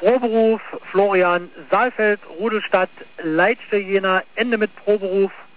Proberuf Florian Saalfeld, Rudelstadt, Leitste Jena, Ende mit Proberuf